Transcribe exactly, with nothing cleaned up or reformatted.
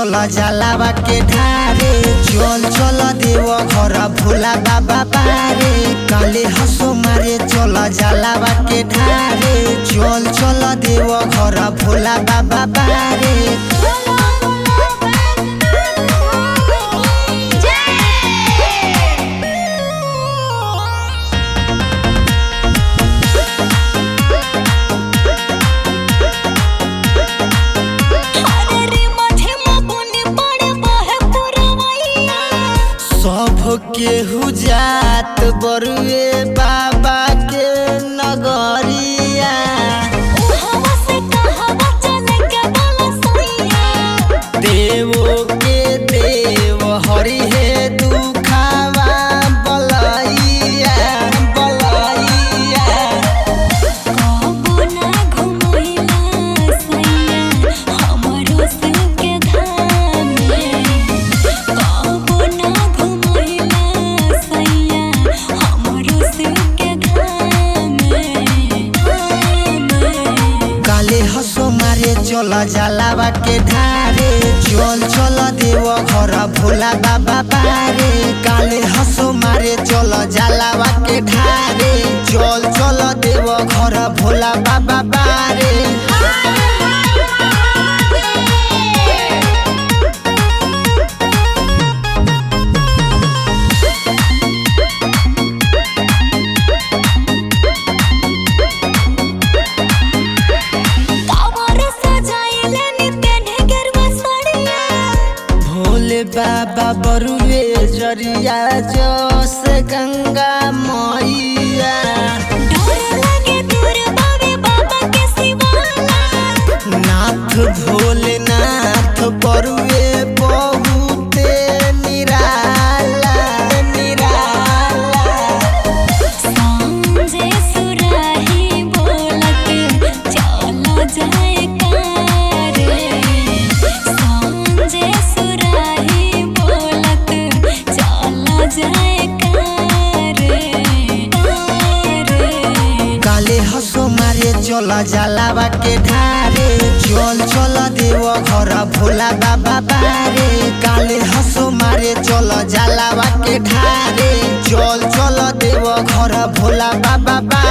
चल जलावा के ढारे चल चल देव घर भोला बाबा बारे काले हसो मारे चल जलावा के ढारे चल चल देव घर भोला बाबा बारे केहू जात बरुए बाबा के नगरिया देवो के देव हरि हे दुखावा बलैया बलैया चल जलावा के ढारे चल चल देव घर भोला बाबा बारे काले हसो मारे चल जलावा के ढारे चल चल देव घर भोला बाबा बारे बाबा बरुए जरिया जोश गंगा मैया नाथ भोलेनाथ बरुए बहुते निराला निराला सांझे सुराही बोलत चल जाए कारे सांझे सुराही बोलत चल जाए कारे काले हसो मारे चल जलावा के ढारे चल चल देव घर भोला बाबा बारे काले हसो मारे चल जलावा के ढारे चल चल देव घर भोला बाबा बारे।